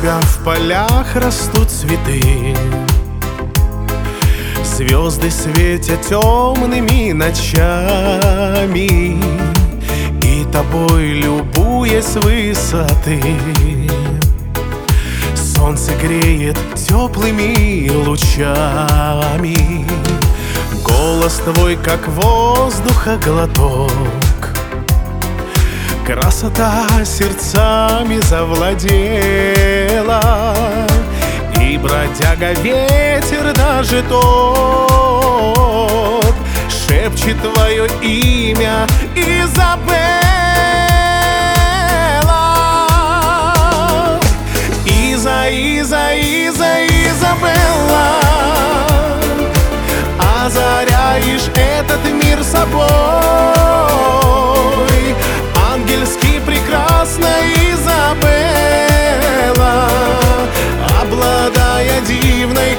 тебя в полях растут цветы, звезды светят темными ночами, и тобой любуясь с высоты солнце греет теплыми лучами. Голос твой, как воздуха глоток, красота сердцами завладела, и бродяга ветер даже тот шепчет твое имя, Изабелла. Изабелла, озаряешь этот мир собой, ангельски прекрасная Изабелла, обладая дивной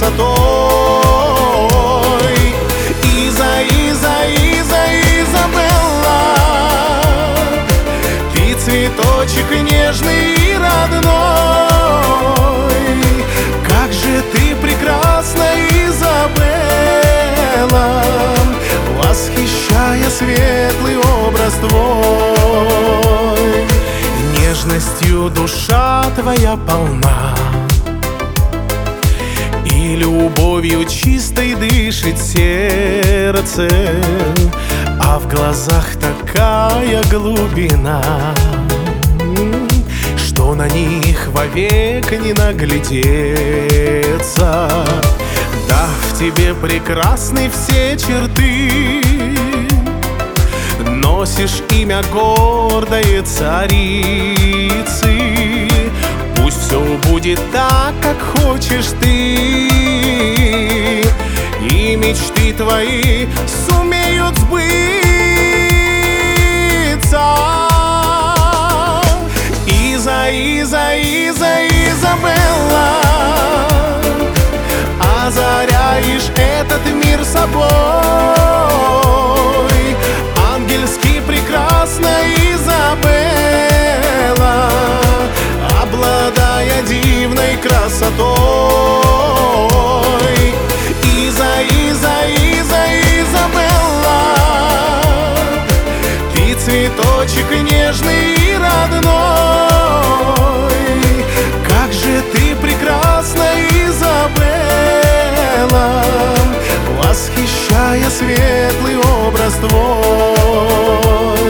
красотой. Изабелла, ты цветочек нежный и родной, как же ты прекрасна, Изабелла, восхищая светлый образ твой. Нежностью душа твоя полна, и любовью чистой дышит сердце, а в глазах такая глубина, что на них вовек не наглядеться. Дав тебе прекрасны все черты, носишь имя гордой царицы. Пусть все будет так, как хочешь ты, и мечты твои сумеют сбыться. Изабелла, озаряешь этот мир собой, ангельски прекрасная Изабелла, обладая дивной красотой. Изабелла, ты цветочек нежный и родной, как же ты прекрасна, Изабелла, восхищая светлый образ твой.